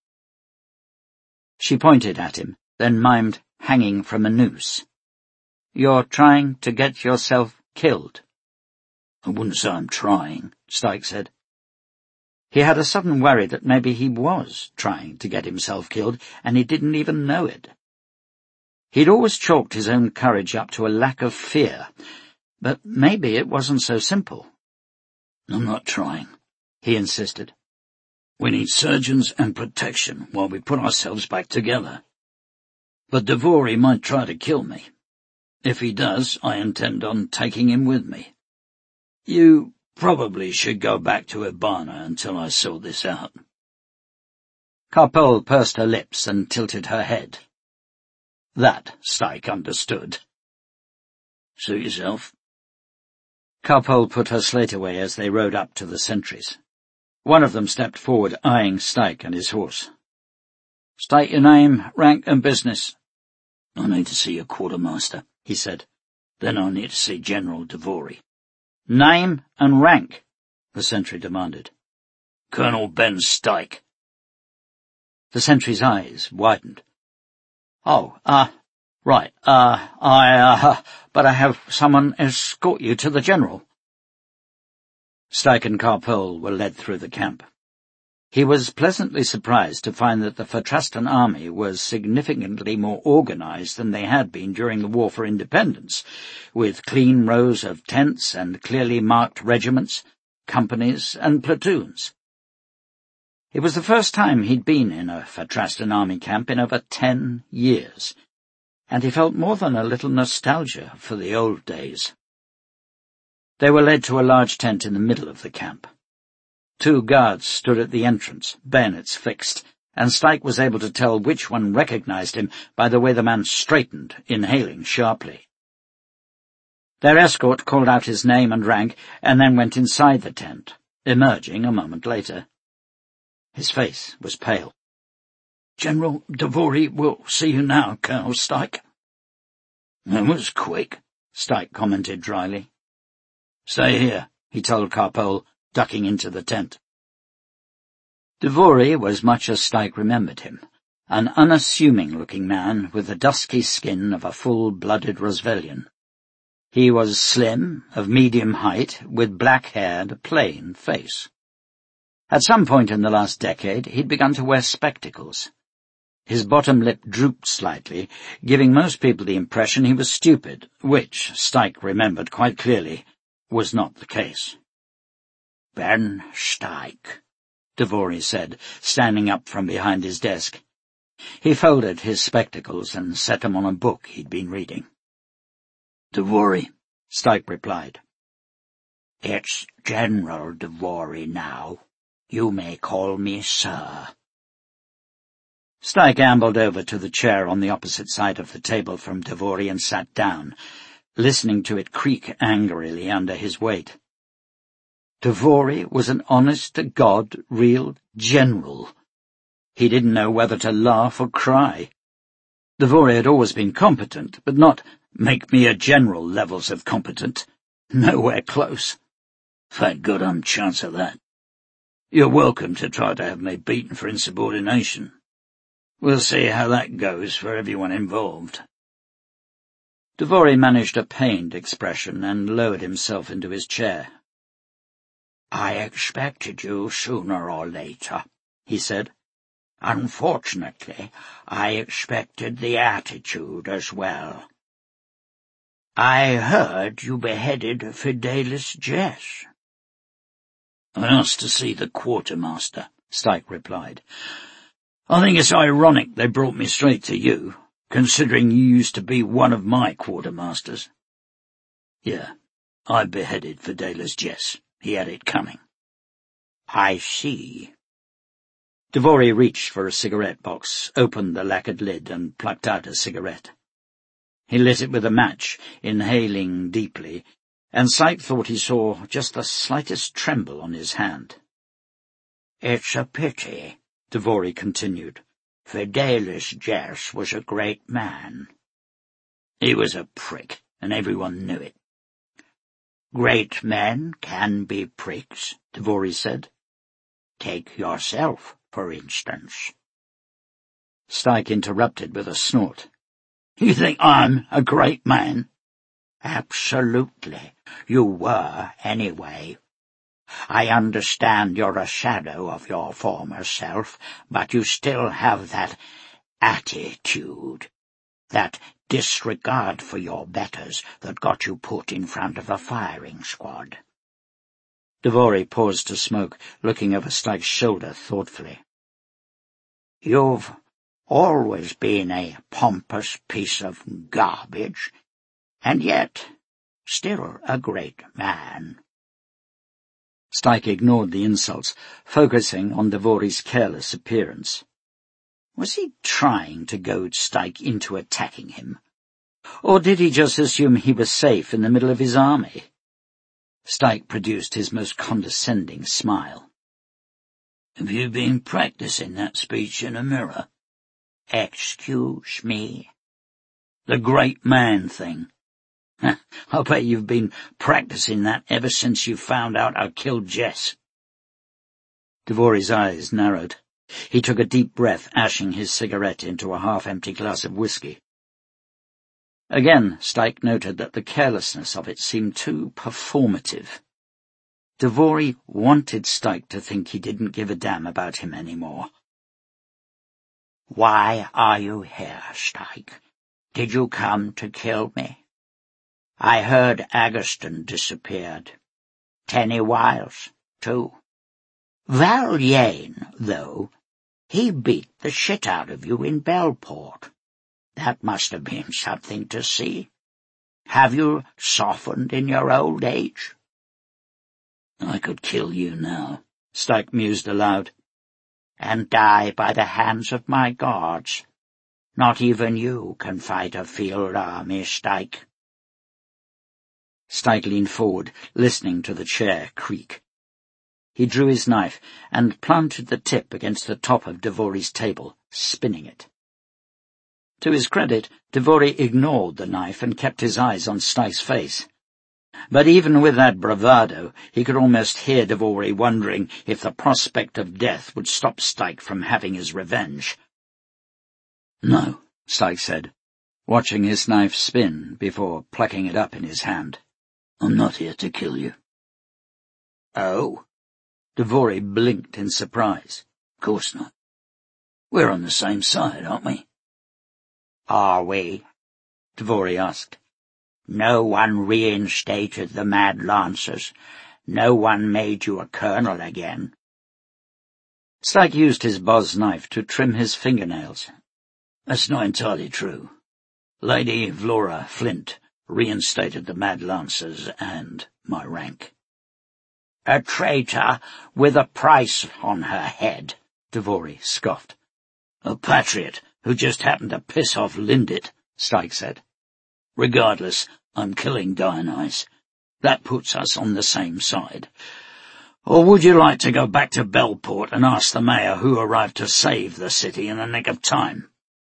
She pointed at him, then mimed hanging from a noose. You're trying to get yourself killed. I wouldn't say I'm trying, Stike said. He had a sudden worry that maybe he was trying to get himself killed, and he didn't even know it. He'd always chalked his own courage up to a lack of fear, but maybe it wasn't so simple. I'm not trying, he insisted. We need surgeons and protection while we put ourselves back together. But Dvori might try to kill me. If he does, I intend on taking him with me. You probably should go back to Ibana until I sort this out. Carpole pursed her lips and tilted her head. That Stike understood. Suit yourself. Carpole put her slate away as they rode up to the sentries. One of them stepped forward, eyeing Stike and his horse. State your name, rank and business. I need to see your quartermaster, he said. Then I need to see General Dvori. Name and rank, the sentry demanded. Colonel Ben Stike. The sentry's eyes widened. Oh, right, but I have someone escort you to the General. Stike and Carpole were led through the camp. He was pleasantly surprised to find that the Fatrastan army was significantly more organized than they had been during the War for Independence, with clean rows of tents and clearly marked regiments, companies, and platoons. It was the first time he'd been in a Fatrastan army camp in over 10 years, and he felt more than a little nostalgia for the old days. They were led to a large tent in the middle of the camp. 2 guards stood at the entrance, bayonets fixed, and Stike was able to tell which one recognized him by the way the man straightened, inhaling sharply. Their escort called out his name and rank, and then went inside the tent, emerging a moment later. His face was pale. "General Davory will see you now, Colonel Stike." "That was quick," Stike commented dryly. "Stay here," he told Carpole, ducking into the tent. Davory was much as Stike remembered him, an unassuming-looking man with the dusky skin of a full-blooded Rosvellian. He was slim, of medium height, with black hair and a plain face. At some point in the last decade, he'd begun to wear spectacles. His bottom lip drooped slightly, giving most people the impression he was stupid, which, Stike remembered quite clearly, was not the case. "Ben Stike," Davory said, standing up from behind his desk. He folded his spectacles and set them on a book he'd been reading. "Davory," Stike replied. "It's General Davory now. You may call me Sir." Stike ambled over to the chair on the opposite side of the table from Davory and sat down, listening to it creak angrily under his weight. Davory was an honest-to-God real general. He didn't know whether to laugh or cry. Davory had always been competent, but not make-me-a-general levels of competent. Nowhere close. "Fat goddamn chance of that. You're welcome to try to have me beaten for insubordination. We'll see how that goes for everyone involved." Davory managed a pained expression and lowered himself into his chair. "I expected you sooner or later," he said. "Unfortunately, I expected the attitude as well. I heard you beheaded Fidelis Jess." "I asked to see the quartermaster," Stike replied. "I think it's ironic they brought me straight to you, considering you used to be one of my quartermasters." "Yeah, I beheaded Fidelis Jess. He had it coming." "I see." Davory reached for a cigarette box, opened the lacquered lid, and plucked out a cigarette. He lit it with a match, inhaling deeply, and Stike thought he saw just the slightest tremble on his hand. "It's a pity," Davory continued. "Fidelis Jess was a great man." "He was a prick, and everyone knew it." "Great men can be pricks," Davory said. "Take yourself, for instance." Stike interrupted with a snort. "You think I'm a great man?" "Absolutely. You were, anyway. I understand you're a shadow of your former self, but you still have that attitude, that disregard for your betters that got you put in front of a firing squad." Davory paused to smoke, looking over Stike's shoulder thoughtfully. "You've always been a pompous piece of garbage, and yet still a great man." Stike ignored the insults, focusing on Davory's careless appearance. Was he trying to goad Stike into attacking him? Or did he just assume he was safe in the middle of his army? Stike produced his most condescending smile. "Have you been practicing that speech in a mirror?" "Excuse me?" "The great man thing. I'll bet you've been practicing that ever since you found out I killed Jess." Devore's eyes narrowed. He took a deep breath, ashing his cigarette into a half-empty glass of whiskey. Again, Stike noted that the carelessness of it seemed too performative. Devore wanted Stike to think he didn't give a damn about him anymore. "Why are you here, Stike? Did you come to kill me? I heard Aggerston disappeared. Tenny Wiles, too. Val Yane, though, he beat the shit out of you in Bellport. That must have been something to see. Have you softened in your old age?" "I could kill you now," Stike mused aloud. "And die by the hands of my guards. Not even you can fight a field army, Stike." Stike leaned forward, listening to the chair creak. He drew his knife and planted the tip against the top of Devore's table, spinning it. To his credit, Devore ignored the knife and kept his eyes on Stike's face. But even with that bravado, he could almost hear Devore wondering if the prospect of death would stop Stike from having his revenge. "No," Stike said, watching his knife spin before plucking it up in his hand. "I'm not here to kill you." "Oh?" Devore blinked in surprise. "Of course not. We're on the same side, aren't we?" "Are we?" Devore asked. "No one reinstated the Mad Lancers. No one made you a colonel again." Stike used his Boz knife to trim his fingernails. "That's not entirely true. Lady Vlora Flint reinstated the Mad Lancers and my rank." "A traitor with a price on her head," Devore scoffed. "A patriot who just happened to piss off Lindit," Stike said. "Regardless, I'm killing Dionyse. That puts us on the same side. Or would you like to go back to Bellport and ask the mayor who arrived to save the city in the nick of time?"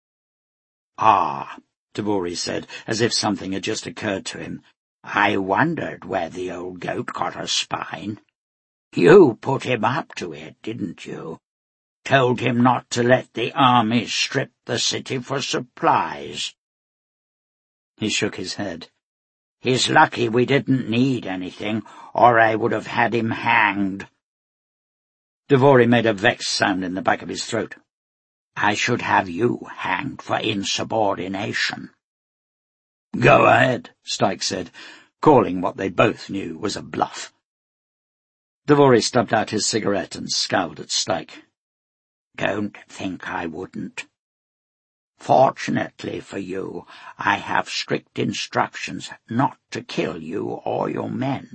"Ah," Devore said, as if something had just occurred to him. "I wondered where the old goat got a spine. You put him up to it, didn't you? Told him not to let the army strip the city for supplies." He shook his head. "He's lucky we didn't need anything, or I would have had him hanged." Devore made a vexed sound in the back of his throat. "I should have you hanged for insubordination." "Go ahead," Stike said, calling what they both knew was a bluff. Devore stubbed out his cigarette and scowled at Stike. "Don't think I wouldn't. Fortunately for you, I have strict instructions not to kill you or your men."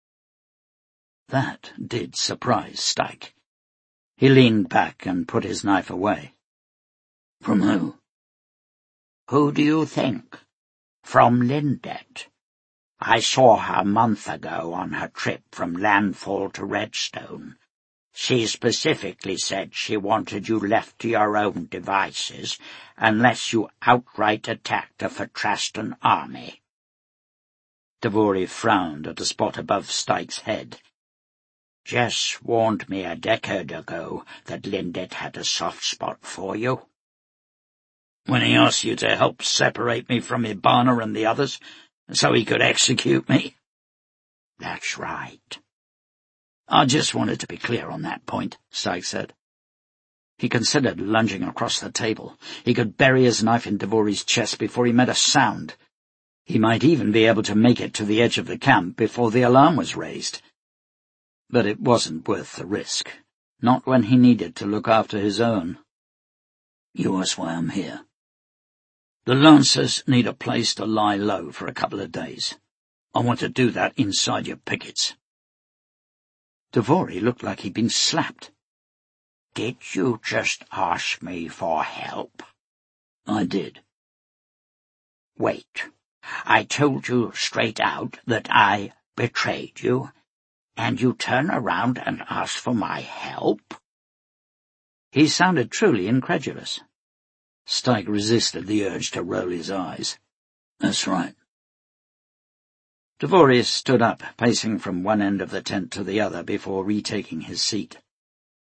That did surprise Stike. He leaned back and put his knife away. "From who?" "Who do you think? From Lindit. I saw her a month ago on her trip from Landfall to Redstone. She specifically said she wanted you left to your own devices unless you outright attacked a Fatrastan army." Devore frowned at a spot above Stike's head. "Jess warned me a decade ago that Lindit had a soft spot for you." "When he asked you to help separate me from Ibana and the others, so he could execute me?" "That's right." "I just wanted to be clear on that point," Stike said. He considered lunging across the table. He could bury his knife in Devore's chest before he made a sound. He might even be able to make it to the edge of the camp before the alarm was raised. But it wasn't worth the risk, not when he needed to look after his own. "You ask why I'm here. The Lancers need a place to lie low for a couple of days. I want to do that inside your pickets." Devore looked like he'd been slapped. "Did you just ask me for help?" "I did." "Wait. I told you straight out that I betrayed you, and you turn around and ask for my help?" He sounded truly incredulous. Stike resisted the urge to roll his eyes. "That's right." Devore stood up, pacing from one end of the tent to the other before retaking his seat.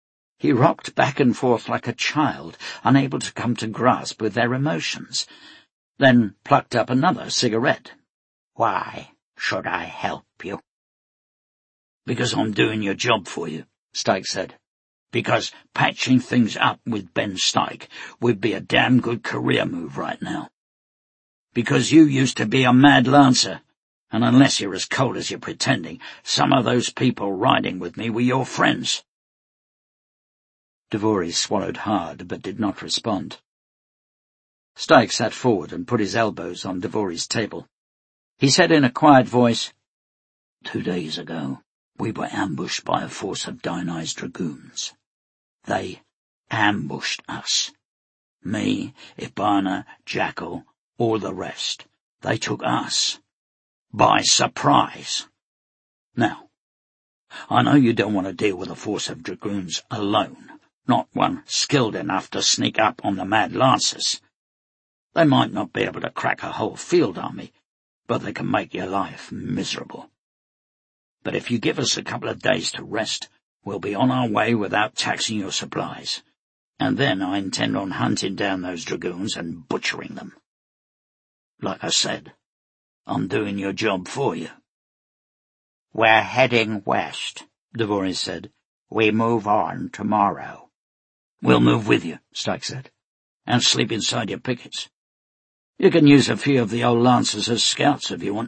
He rocked back and forth like a child, unable to come to grasp with their emotions, then plucked up another cigarette. "Why should I help you?" "Because I'm doing your job for you," Stike said. "Because patching things up with Ben Stike would be a damn good career move right now. Because you used to be a mad lancer, and unless you're as cold as you're pretending, some of those people riding with me were your friends." Dvory swallowed hard, but did not respond. Stike sat forward and put his elbows on Dvory's table. He said in a quiet voice, 2 days ago, we were ambushed by a force of Dynai's dragoons. They ambushed us. Me, Ibana, Jackal, all the rest. They took us. By surprise. Now, I know you don't want to deal with a force of dragoons alone. Not one skilled enough to sneak up on the Mad Lancers. They might not be able to crack a whole field army, but they can make your life miserable. But if you give us a couple of days to rest, we'll be on our way without taxing your supplies, and then I intend on hunting down those dragoons and butchering them. Like I said, I'm doing your job for you." "We're heading west," Dvory said. "We move on tomorrow." "We'll move with you," Stike said, "and sleep inside your pickets. You can use a few of the old lancers as scouts if you want."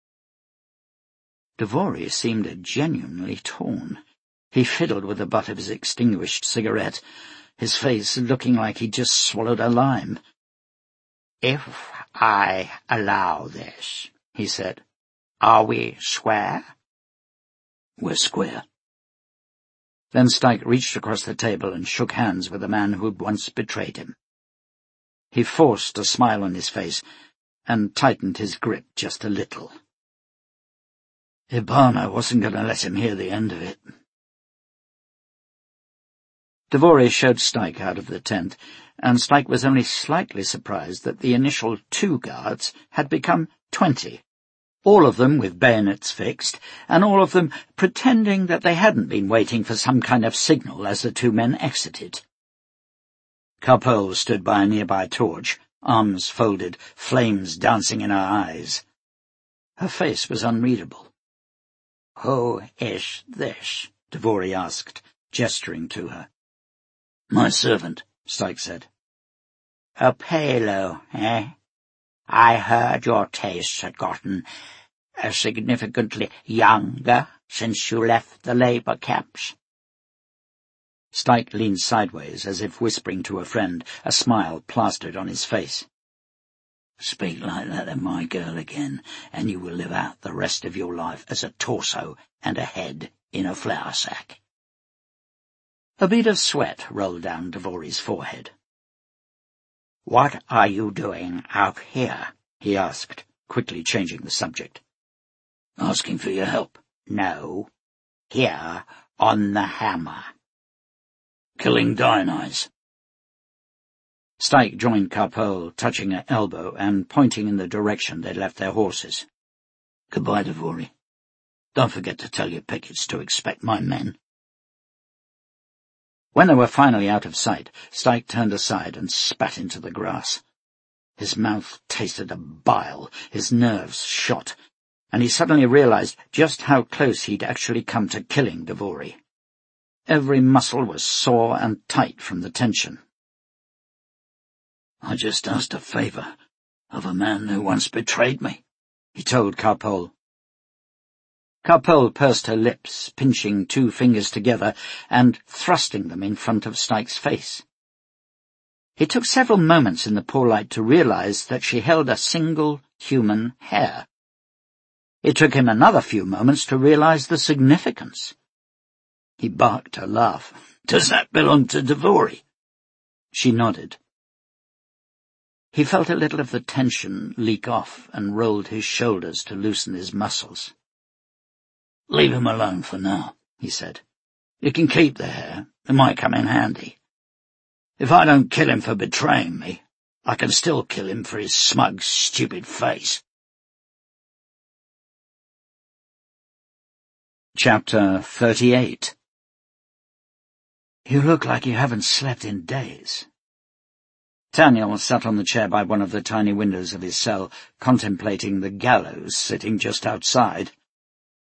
Dvory seemed genuinely torn. He fiddled with the butt of his extinguished cigarette, his face looking like he'd just swallowed a lime. "If I allow this," he said, "are we square?" "We're square." Then Stike reached across the table and shook hands with the man who'd once betrayed him. He forced a smile on his face and tightened his grip just a little. Ibana wasn't going to let him hear the end of it. Dvory showed Stike out of the tent, and Stike was only slightly surprised that the initial 2 guards had become 20. All of them with bayonets fixed, and all of them pretending that they hadn't been waiting for some kind of signal as the 2 men exited. Carpole stood by a nearby torch, arms folded, flames dancing in her eyes. Her face was unreadable. "Who is this?" Dvory asked, gesturing to her. "My servant," Stike said. "A Palo, eh? I heard your tastes had gotten significantly younger since you left the labor camps." Stike leaned sideways as if whispering to a friend, a smile plastered on his face. "Speak like that of my girl again, and you will live out the rest of your life as a torso and a head in a flour sack." A bead of sweat rolled down Dvory's forehead. "What are you doing out here?" he asked, quickly changing the subject. "Asking for your help." "No, here on the Hammer." "Killing Dynais." Stike joined Carpole, touching her elbow and pointing in the direction they'd left their horses. "Goodbye, Dvory. Don't forget to tell your pickets to expect my men." When they were finally out of sight, Stike turned aside and spat into the grass. His mouth tasted of bile, his nerves shot, and he suddenly realized just how close he'd actually come to killing Dvory. Every muscle was sore and tight from the tension. "I just asked a favor of a man who once betrayed me," he told Carpole. Carpole pursed her lips, pinching 2 fingers together and thrusting them in front of Stike's face. It took several moments in the poor light to realize that she held a single human hair. It took him another few moments to realize the significance. He barked a laugh. "Does that belong to Dvory?" She nodded. He felt a little of the tension leak off and rolled his shoulders to loosen his muscles. "Leave him alone for now," he said. "You can keep the hair. It might come in handy. If I don't kill him for betraying me, I can still kill him for his smug, stupid face." Chapter 38 You look like you haven't slept in days." Daniel sat on the chair by one of the tiny windows of his cell, contemplating the gallows sitting just outside.